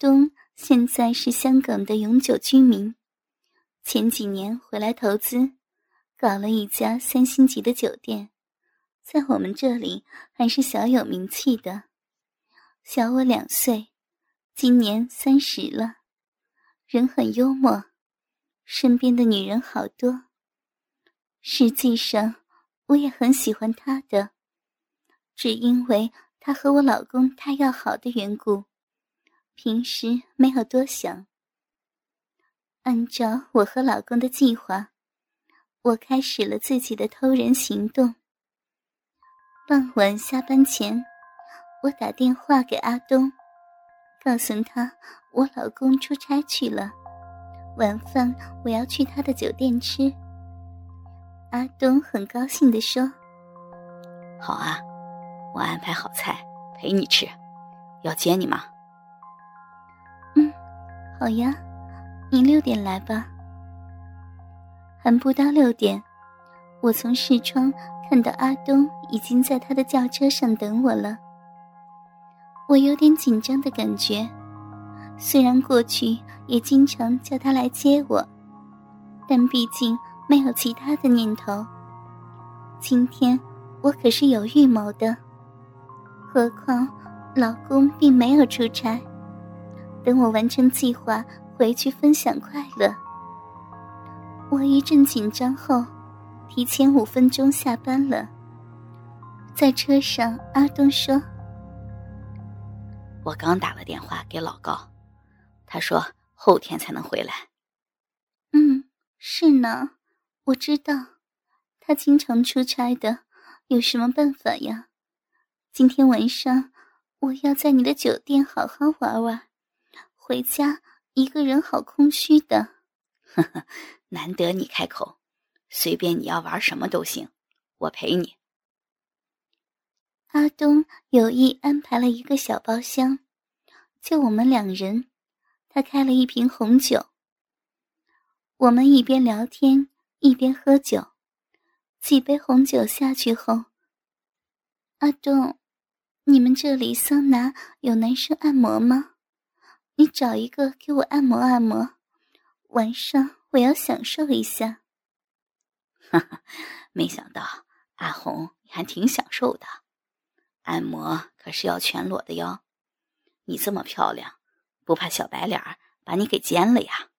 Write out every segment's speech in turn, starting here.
东现在是香港的永久居民，前几年回来投资，搞了一家3星级的酒店，在我们这里还是小有名气的。小我2岁，今年30了，人很幽默，身边的女人好多。实际上我也很喜欢他的，只因为他和我老公太要好的缘故，平时没有多想。按照我和老公的计划，我开始了自己的偷人行动。傍晚下班前，我打电话给阿东，告诉他我老公出差去了，晚饭我要去他的酒店吃。阿东很高兴地说： 好啊，我安排好菜陪你吃，要接你吗？ 好呀，你6点来吧。还不到6点，我从视窗看到阿东已经在他的轿车上等我了。我有点紧张的感觉，虽然过去也经常叫他来接我，但毕竟没有其他的念头。今天我可是有预谋的，何况老公并没有出差，等我完成计划回去分享快乐。我一阵紧张后，提前5分钟下班了。在车上，阿东说： 我刚打了电话给老高，他说后天才能回来。 是呢，我知道，他经常出差的，有什么办法呀？今天晚上我要在你的酒店好好玩玩，回家一个人好空虚的。 呵呵，难得你开口，随便你要玩什么都行，我陪你。 阿东有意安排了一个小包厢，就我们2人，他开了一瓶红酒。我们一边聊天一边喝酒，几杯红酒下去后，阿东，你们这里桑拿有男生按摩吗？你找一个给我按摩按摩，晚上我要享受一下。 哈哈，没想到阿红你还挺享受的，按摩可是要全裸的哟。你这么漂亮，不怕小白脸把你给奸了呀？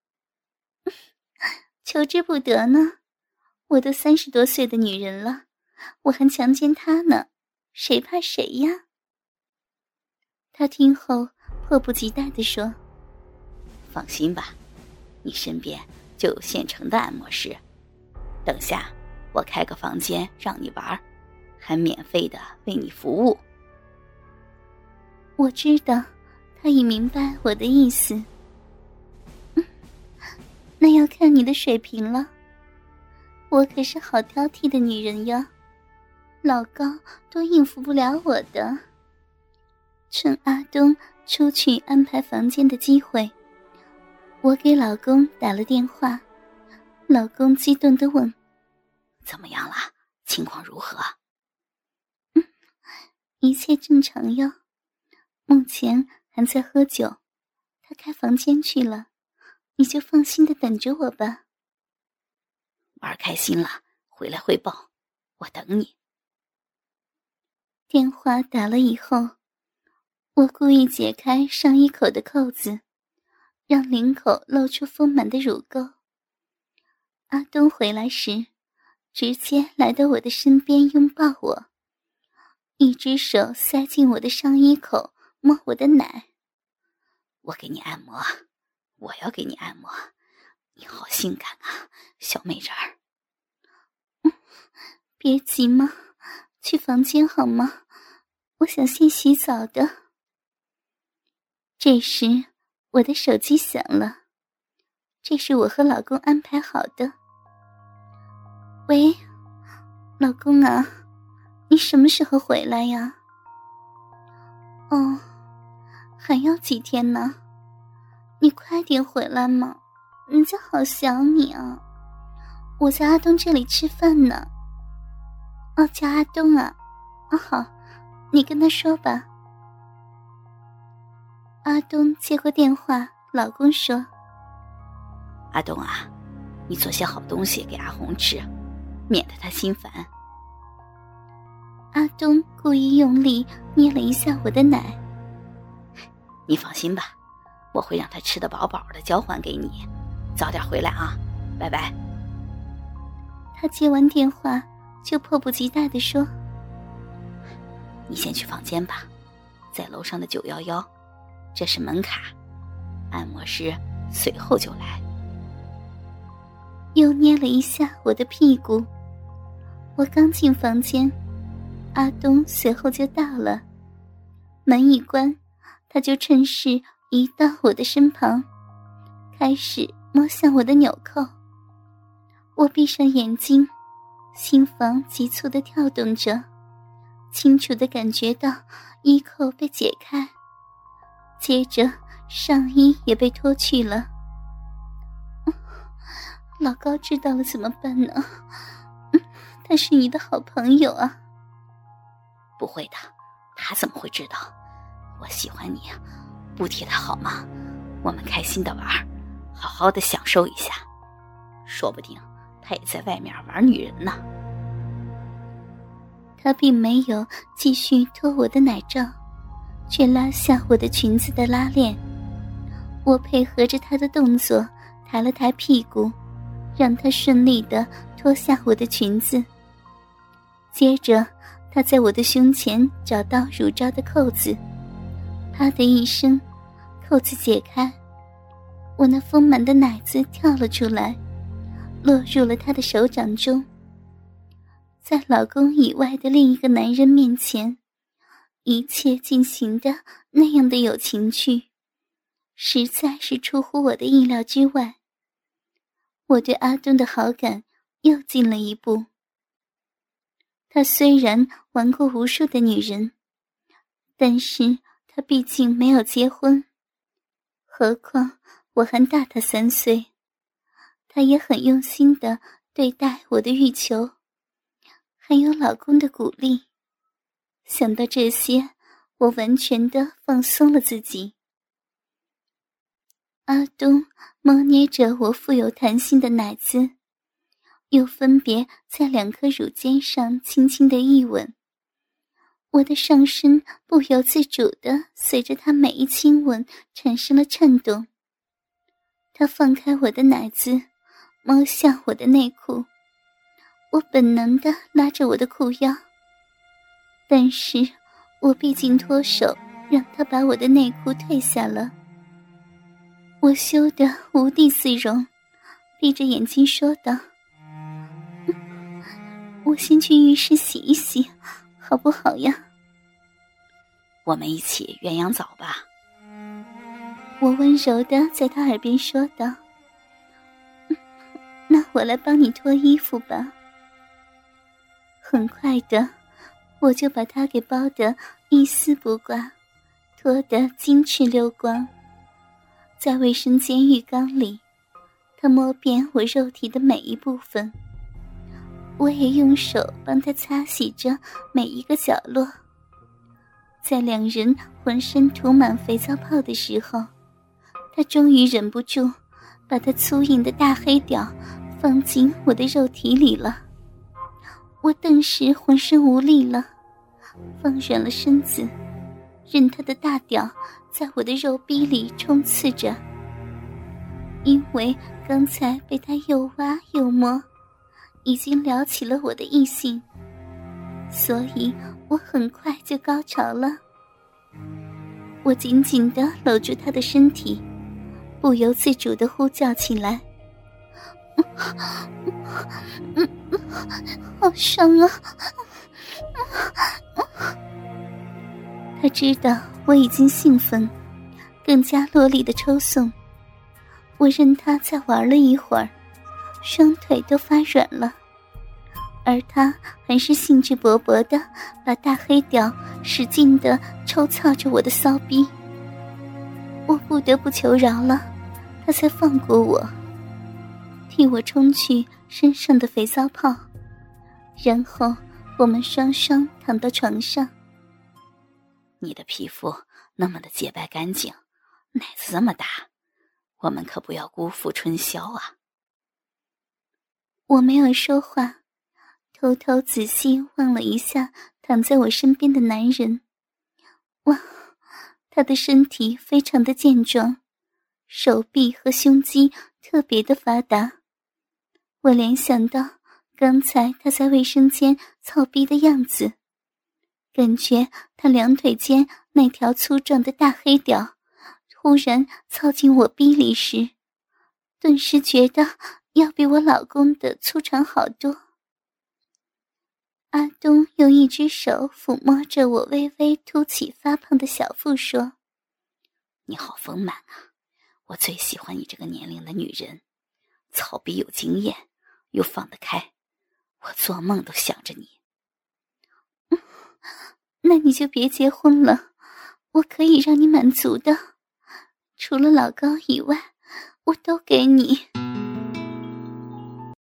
求之不得呢，我都30多岁的女人了，我还强奸他呢，谁怕谁呀？他听后迫不及待地说： 放心吧，你身边就有现成的按摩师，等下我开个房间让你玩，还免费的为你服务。 我知道，他已明白我的意思。那要看你的水平了，我可是好挑剔的女人呀，老高都应付不了我的。趁阿东出去安排房间的机会，我给老公打了电话。老公激动地问： 怎么样了？情况如何？ 一切正常哟，目前还在喝酒，他开房间去了，你就放心地等着我吧。 玩开心了，回来汇报，我等你。 电话打了以后，我故意解开上衣口的扣子，让领口露出丰满的乳沟。阿东回来时，直接来到我的身边拥抱我，一只手塞进我的上衣口，摸我的奶。 我给你按摩，我要给你按摩，你好性感啊，小美人儿。 别急嘛，去房间好吗？我想先洗澡的。这时我的手机响了，这是我和老公安排好的。喂，老公啊，你什么时候回来呀？哦，还要几天呢？你快点回来嘛，人家好想你啊。我在阿东这里吃饭呢。哦，叫阿东啊。好，你跟他说吧。 阿东接过电话，老公说： 阿东啊，你做些好东西给阿红吃，免得她心烦。 阿东故意用力捏了一下我的奶。 你放心吧，我会让她吃得饱饱的交还给你，早点回来啊，拜拜。 他接完电话就迫不及待地说： 你先去房间吧，在楼上的911，这是门卡，按摩师随后就来。 又捏了一下我的屁股。我刚进房间，阿东随后就到了，门一关，他就趁势移到我的身旁，开始摸向我的纽扣。我闭上眼睛，心房急促地跳动着，清楚地感觉到衣扣被解开，接着上衣也被脱去了。老高知道了怎么办呢？他是你的好朋友啊。 不会的，他怎么会知道？我喜欢你，不提他好吗？我们开心的玩，好好的享受一下，说不定他也在外面玩女人呢。 他并没有继续脱我的奶罩，却拉下我的裙子的拉链。我配合着他的动作，抬了抬屁股，让他顺利地脱下我的裙子。接着他在我的胸前找到乳罩的扣子，啪的一声，扣子解开，我那丰满的奶子跳了出来，落入了他的手掌中。在老公以外的另一个男人面前，一切进行的那样的有情趣，实在是出乎我的意料之外。我对阿东的好感又进了一步。他虽然玩过无数的女人，但是他毕竟没有结婚，何况我还大他3岁。他也很用心地对待我的欲求，还有老公的鼓励。想到这些，我完全地放松了自己。阿东摸捏着我富有弹性的奶子，又分别在2颗乳尖上轻轻地一吻。我的上身不由自主地随着他每一亲吻产生了颤动。他放开我的奶子，摸向我的内裤，我本能地拉着我的裤腰，但是我毕竟脱手，让他把我的内裤退下了。我羞得无地自容，闭着眼睛说道：我先去浴室洗一洗，好不好呀？ 我们一起鸳鸯澡吧。 我温柔地在他耳边说道：那我来帮你脱衣服吧。很快的，我就把他给包得一丝不挂，脱得金翅溜光。在卫生间浴缸里，他摸遍我肉体的每一部分，我也用手帮他擦洗着每一个角落。在2人浑身涂满肥皂泡的时候，他终于忍不住把他粗硬的大黑屌放进我的肉体里了。我顿时浑身无力了，放软了身子，任他的大屌在我的肉壁里冲刺着。因为刚才被他又挖又摸，已经撩起了我的异性，所以我很快就高潮了。我紧紧地搂住他的身体，不由自主地呼叫起来：好爽啊！他知道我已经兴奋，更加落力地抽送。我任他再玩了一会儿，双腿都发软了，而他还是兴致勃勃地把大黑屌使劲地抽操着我的骚逼。我不得不求饶了，他才放过我，替我冲去身上的肥皂泡，然后我们双躺到床上。 你的皮肤那么的洁白干净， 奶子这么大，我们可不要辜负春宵啊。 我没有说话，偷偷仔细望了一下躺在我身边的男人。哇，他的身体非常的健壮，手臂和胸肌特别的发达。我联想到刚才他在卫生间操逼的样子，感觉他两腿间那条粗壮的大黑屌忽然操进我逼里时，顿时觉得要比我老公的粗长好多。阿东用一只手抚摸着我微微凸起发胖的小腹说： 你好丰满啊，我最喜欢你这个年龄的女人，操逼有经验，又放得开，我做梦都想着你。 那你就别结婚了，我可以让你满足的，除了老高以外，我都给你。